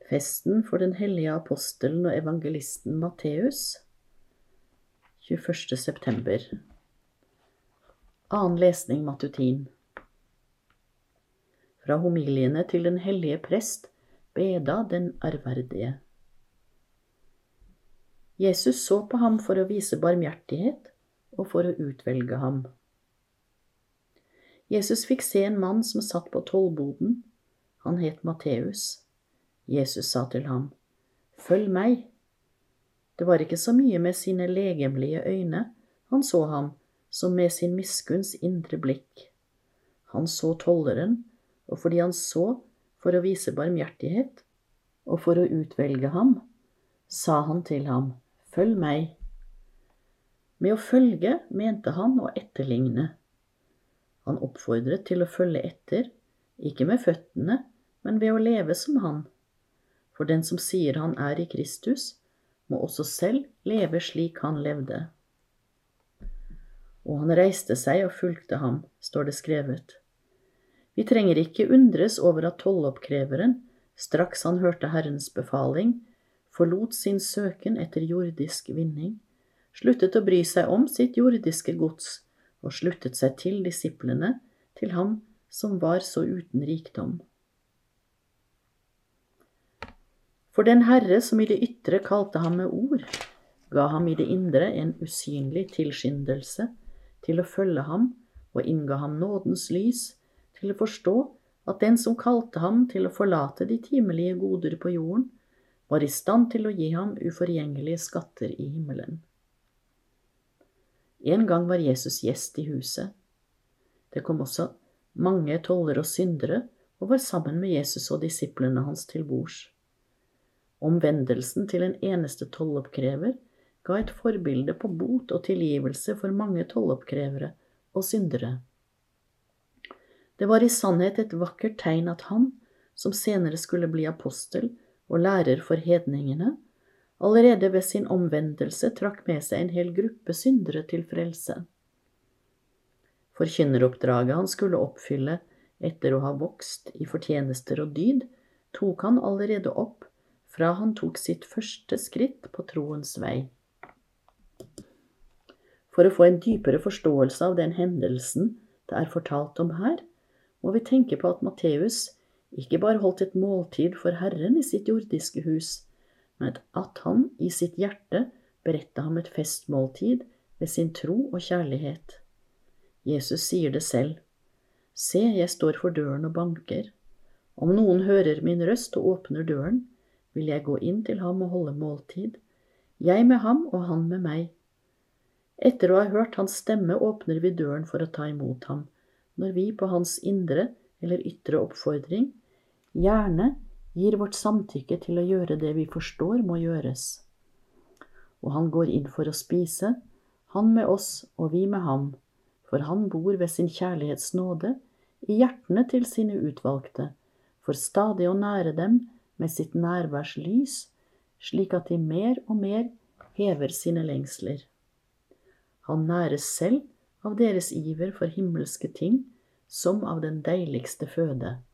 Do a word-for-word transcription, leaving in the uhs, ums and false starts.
Festen for den hellige apostelen og evangelisten Matteus, tjueførste september. Annen lesning matutin. Fra homiliene til den hellige prest, Beda den ærverdige. Jesus så på ham for å vise barmhjertighet og for å utvelge ham. Jesus fikk se en mann som satt på tollboden. Han het Matteus. Jesus sa til ham, «Følg meg». Det var ikke så mye med sine legemlige øyne han så ham, som med sin miskunns indre blikk. Han så tolleren, og fordi han så for å vise barmhjertighet, og for å utvelge ham, sa han til ham, «Følg meg». Med å følge mente han å etterligne. Han oppfordret til å følge etter, ikke med føttene, men ved å leve som han. For den som sier han er i Kristus, må også selv leve slik han levde. Og han reiste seg og fulgte ham, står det skrevet. Vi trenger ikke undres over at tolloppkreveren, straks han hørte Herrens befaling, forlot sin søken etter jordisk vinning, sluttet å bry seg om sitt jordiske gods, og sluttet seg til disiplene, til ham som var så uten rikdom. For den Herre som i det ytre kalte ham med ord, ga ham i det indre en usynlig tilskyndelse til å følge ham og innga ham nådens lys til å forstå at den som kalte ham til å forlate de timelige goder på jorden, var i stand til å gi ham uforgjengelige skatter i himmelen. En gang var Jesus gjest i huset. Det kom også mange tollere og syndere og var sammen med Jesus og disiplene hans til bords. Omvendelsen til en eneste tolloppkrever ga et forbilde på bot og tilgivelse for mange tolloppkrevere og syndere. Det var i sannhet et vakkert tegn at han, som senere skulle bli apostel og lærer for hedningene, allerede ved sin omvendelse trakk med seg en hel gruppe syndere til frelse. Forkynneroppdraget han skulle oppfylle etter å ha vokst i fortjenester og dyd, tok han allerede opp fra han tok sitt første skritt på troens vei. For å få en dypere forståelse av den hendelsen det er fortalt om her, må vi tenke på at Matteus ikke bare holdt et måltid for Herren i sitt jordiske hus, men at han i sitt hjerte beredte ham et festmåltid ved sin tro og kjærlighet. Jesus sier det selv, «Se, jeg står for døren og banker. Om noen hører min røst og åpner døren, vil jeg gå inn til ham og holde måltid, jeg med ham og han med meg. Etter å ha hørt hans stemme åpner vi døren for å ta imot ham, når vi på hans indre eller ytre oppfordring gjerne gir vårt samtykke til å gjøre det vi forstår må gjøres. Og han går inn for å spise, han med oss og vi med ham, for han bor ved sin kjærlighets nåde i hjertene til sine utvalgte, for stadig å nære dem med sitt nærværs lys, slik at de mer og mer hever sine lengsler. Han næres selv av deres iver for himmelske ting, som av den deiligste føde.